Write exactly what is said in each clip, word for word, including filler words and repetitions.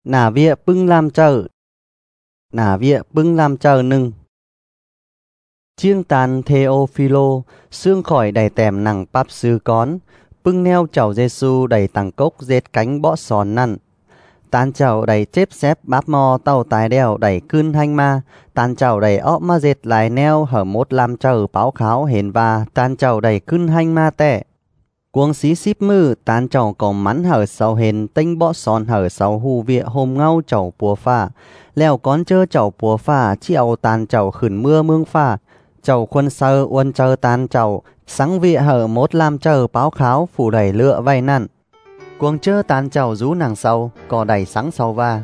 Nà vịa bưng làm chờ. Nà vịa bưng làm chờ nưng. Chiêng tàn Theophilo, xương khỏi đầy tèm nằng bắp sư con, bưng neo chầu Giêsu đầy tàng cốc dệt cánh bõ sòn năn. Tàn chầu đầy chếp xếp bắp mò tàu tài đèo đầy cươn hanh ma, tàn chầu đầy óc ma dệt lại neo hở mốt làm chờ báo kháo hền và tàn chầu đầy cươn hanh ma tệ. Cuồng xí xíp mư tàn chầu có mắn hở sau hền tinh bõ sòn hở sau hù vịa hôm ngau chầu bùa phà, leo con chơ chầu bùa phà chiều tàn chầu khửn mưa mương phà. Chầu khuân sơ uân chơ tàn chầu, sáng vịa hở mốt làm chờ báo kháo phủ đầy lựa vay nặn. Cuồng chơ tàn chầu rú nàng sau, có đầy sáng sau va.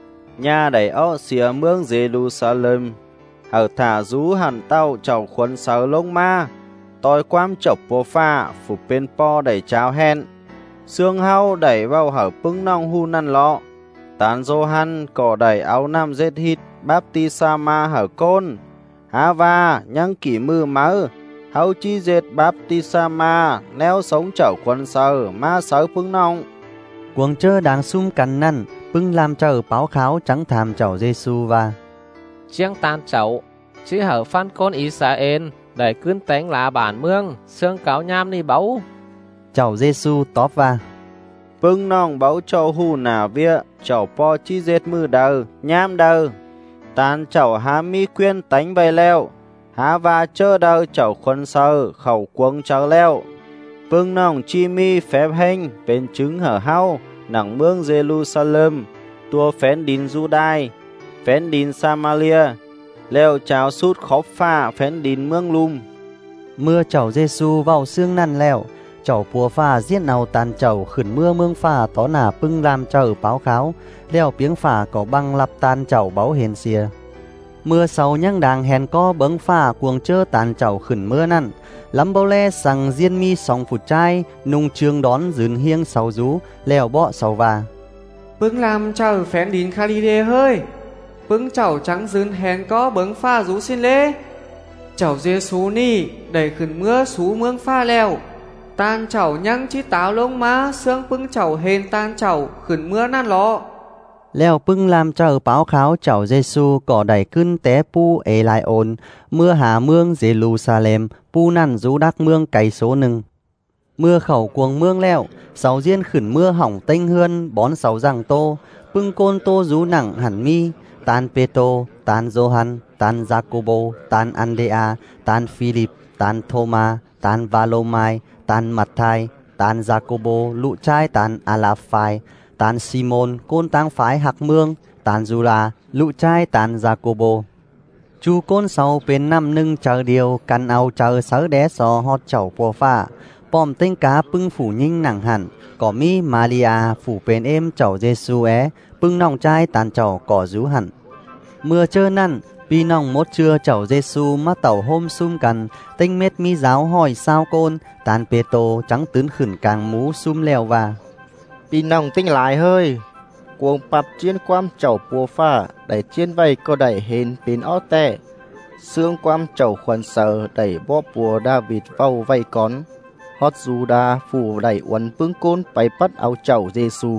Nhà đầy ó xìa mương Jerusalem, hở thả rú hẳn tàu chầu khuân sơ lông ma, tôi quam chọc bố pha, phủ bên po đầy cháo hen. Xương hao đẩy vào hở bưng nong hu năn lọ, tàn dô hăn có đầy áo nam dết hít, báp ti sa ma hở côn. Há va nhăng kỷ mư mơ, hậu chi dệt báp ti sa ma, neo sống chở quân sơ, ma sớ bưng nong. Cuồng chơ đáng xung cắn năn, bưng làm chờ báo kháo trắng thàm chầu Giêsu va. Chiêng tàn chậu, chỉ hở phan con Israel, để cươn tánh lá bản mương, xương cáo nham đi báu. Chầu Giêsu tóp va. Bưng nong báu châu hù nà vía, chầu po chi dệt mư đờ, nham đờ. Tàn chầu há mi quyên tánh bày leo, há va chơ đờ chầu khuân sơ, khẩu cuống chào leo. Bưng nong chi mi phép hình, bên trứng hở hao, nặng mương Jerusalem, tua phén đín Judai, phén đín Samaria, leo cháo sút khóc pha phén đín mương lùm. Mưa chầu Giêsu vào xương năn leo, chầu bùa pha giết nào tàn chầu khửn mưa mương pha tó nà bưng làm chờ báo kháo, leo piếng phà có băng lập tàn chầu báo hền xìa. Mưa sau nhăng đàng hèn co bấng phà cuồng chơ tàn chầu khửn mưa năn, lắm bao le sằng diên mi sòng phụt trai, nung trường đón dừng hiêng sau rú, leo bọ sau và. Bưng làm chờ phén đín Khalide hơi, bưng chầu trắng dừng hèn co bấng phà rú xin lê. Chầu Giêsu ni đầy khửn mưa xú mương pha leo, tan chầu nhăng chi táo lông má xương bưng chầu hên tan chầu khửn mưa nan lọ. Leo bưng làm chờ báo kháo chầu Giêsu có đầy cưng té pu ê lại ồn, mưa hà mương Jerusalem, pu năn rú đắc mương cày số nưng. Mưa khẩu cuồng mương leo, sáu diên khửn mưa hỏng tênh hươn, bón sáu răng tô, bưng côn tô rú nặng hẳn mi, tan Pê-tô, tan Gioan, tan Jacobo, tan Andrea, tan Philip, tan Thoma, tan Valomai, tan Matthai, tan Jacobo, lụ trai tan Alaphai, tan Simon, côn tang phái hạc mương, tan Juda, lụ trai tan Jacobo. Chu côn sau bên năm nưng chờ điều, căn ao chờ sớ đé sò hót chầu bùa phà, bòm tinh cá bưng phủ nhinh nặng hẳn, có mi Maria phủ bên êm chầu Giêsu é, bưng nòng trai tàn chầu cỏ rú hẳn. Mưa chơ năn, vì nòng mốt trưa chầu Giêsu mắt tàu hôm sum cần, tinh mết mi giáo hỏi sao côn, tan Pê-tô trắng tướn khửn càng mú sum leo và. Vì nòng tinh lại hơi, cuồng bạp chiên quam chầu bùa phà, đẩy chiên vầy có đẩy hên bên ó tè. Xương quam chầu khuẩn sờ đẩy bó bùa David vào vầy con. Hót Juda phủ đẩy uẩn bưng côn bày bắt áo chầu Giêsu.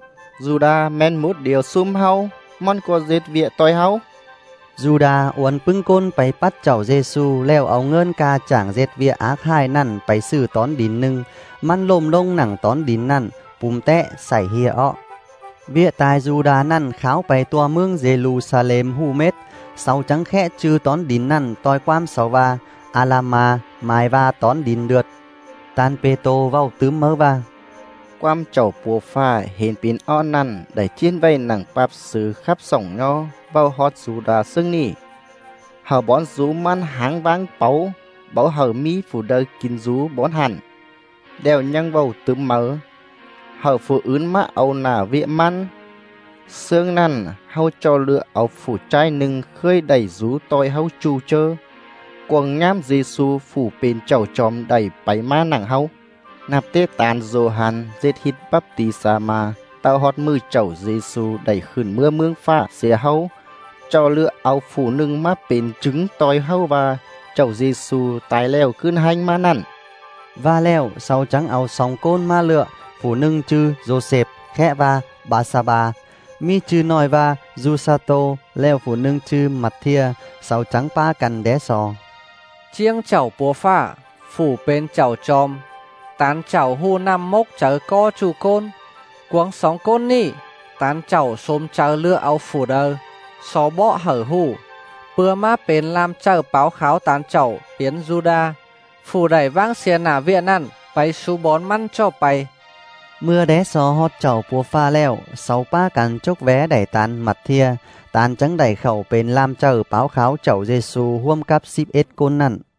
Juda men mốt điều sum hao, món có dệt vịa toi hao. Juda uẩn bưng côn bày bắt chầu Giêsu leo áo ngơn ca chẳng dệt vịa ác hai nằn bày sư tón đín nưng, măn lồm lông nặng tón đín nằn, bùm tẹ xảy hìa ọ. Vịa tài Juda nằn kháo bày tua mương Jerusalem hu mết, sau trắng khẽ chư tón đín nằn toi quam sáu va, Alama mai va tón đín đượt. Tan Pê-tô vào tứ mơ va. Quam chầu bùa phà hên pin o năn đẩy chiên vây nặng bạp sứ khắp sổng nho vào hót Juda xưng nỉ. Hờ bón rú man háng vang báu, báu hờ mi phủ đời kín rú bón hẳn. Đèo nhăng vào tứ mơ, hờ phụ ướn má âu nà vịa man. Sương năn hao cho lựa áo phủ trai nưng khơi đẩy rú tôi hao chu chơ. Quần nhám Giêsu phủ bên chầu chòm đầy bấy má nặng hao. Nạp tê tàn Gioan dết hít bắp tì sa ma, tao hót mư chầu Giêsu đầy khửn mưa mương pha xìa hao. Cho lựa áo phủ nưng má bên trứng tôi hao và chầu Giêsu tài leo cươn hanh má nặng. Và leo sau trắng áo sòng côn ma lựa, phủ nưng chư Joseph, khẽ va, Ba-sa-ba. มีชื่อน้อยว่ายูซาโตแล้วผู้หนึ่งชื่อมัทเทียเสาจังป้ากันแดซอเจียงเจ้าปัวฟ้าฝูเป็นเจ้าจอมตานเจ้าหูนำมกเจอก็จูโกนกวงสองก้นนี่ตานเจ้าสมเจอเลือเอาฝูเดอสอเบาะเหอหูเปื่อมาเป็นลามเจ้าเป๋าขาวตานเจ้าเปลี่ยนยูดาฝูใดว่างเสียหน้าเวียนั่นไปสูบอนมันเจ้าไปเมื่อแดซอฮอดเจ้าปัวฟ้าแล้วเสาป้ากันจกแว้ได้ตานมัดเทียตานจังได้เข้าเป็นลามเจ้าเป๋าขาวเจ้าเยซูร่วมกับสิบเอ็ดคนนั่น